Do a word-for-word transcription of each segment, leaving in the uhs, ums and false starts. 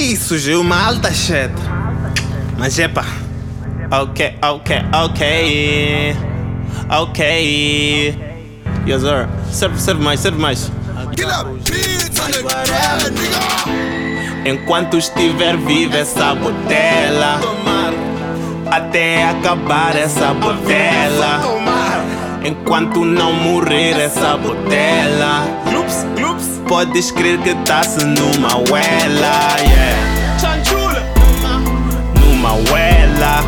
Ih, surgiu uma alta shit. Mas epa, ok, ok, ok, ok. Yes sir, serve, serve mais, serve mais. Enquanto estiver viva essa botella, até acabar essa botella. Enquanto não morrer essa botella, podes crer que tá-se numa huela, yeah. Numa huela,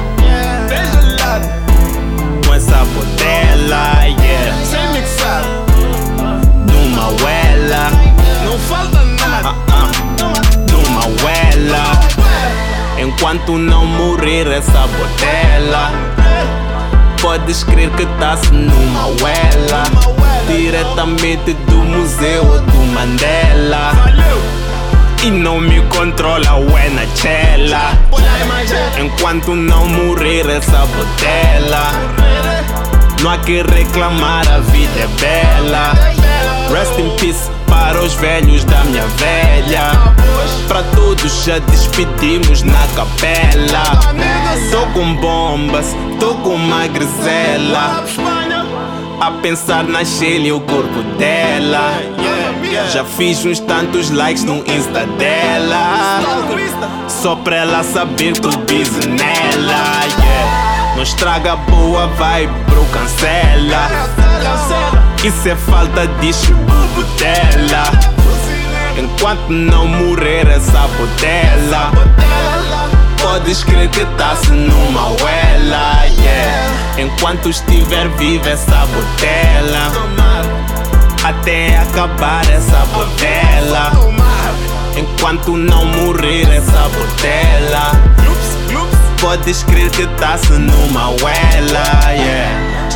com essa botella, yeah. Sem mixar, Numa huela, não falta nada. uh-uh. Numa huela, enquanto não morrer essa botella, podes crer que tá-se numa huela, diretamente do museu do Mandela. E não me controla o é na chela. Enquanto não morrer essa botella, não há que reclamar, a vida é bela. Rest in peace para os velhos da minha velha. Pra todos já despedimos na capela. Tô com bombas, tô com uma grisela, a pensar na Shelly e o corpo dela. Já fiz uns tantos likes no Insta dela, só pra ela saber que eu bise nela, yeah. Não estraga boa vibe, bro, cancela. Isso é falta de chubu dela. Enquanto não morrer essa botella, podes crer que tá-se numa huela, yeah. Enquanto estiver viva essa botella, até acabar essa botella. Enquanto não morrer essa botella, podes crer que tá-se numa huela, yeah.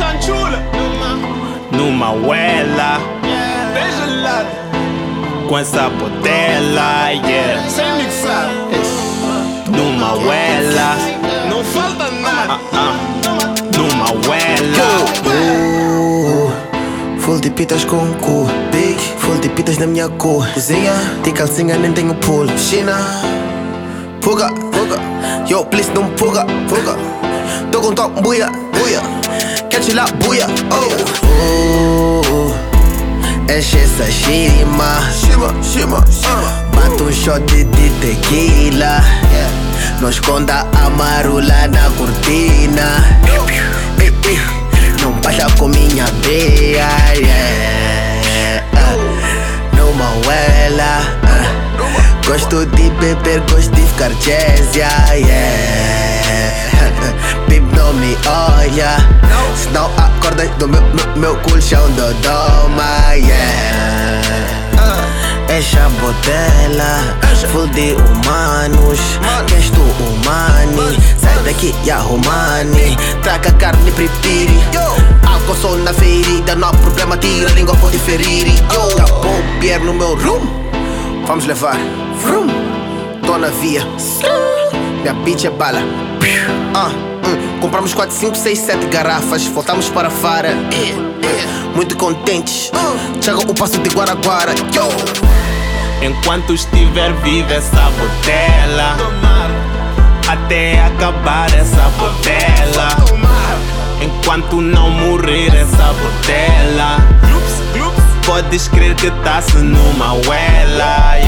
Numa huela, Bem gelado, com essa botella, yeah. sem mixar, Numa huela, não falta nada. uh-uh. Numa huela. Uh, full de pitas com cu, big, full de pitas na minha cor. Cozinha, tem calcinha, nem tenho pulo. China, fuga, fuga. Yo, please não fuga, fuga. Tô com top, buia, buia. Catch lá, buia, oh. Uh, enche essa shima, shima, shima, shima. Bate um shot de, de tequila, yeah. Não esconda a marula na cortina. Ei, ei, não baixa com minha beia, yeah. uh, Numa huela, uh, gosto de beber, gosto de ficar jazz, yeah, yeah. Baby, não me olha, senão acordas do meu, meu, meu colchão do doma, yeah. Essa botella, full de humanos. Queres tu humani? Sai daqui e arrumani. Traga carne prepiri. Álcool só na ferida, não há problema, tira a língua, pode ferir. Acabou o beer no meu room, vamos levar, vroom. Tô na via, minha bitch é bala. Ah, hum. Compramos quatro, cinco, seis, sete garrafas, voltamos para Fara, muito contentes. Chega o passo de Guaraguara, yo. Enquanto estiver viva essa botella, até acabar essa botella. Enquanto não morrer essa botella, podes crer que tá-se numa huela,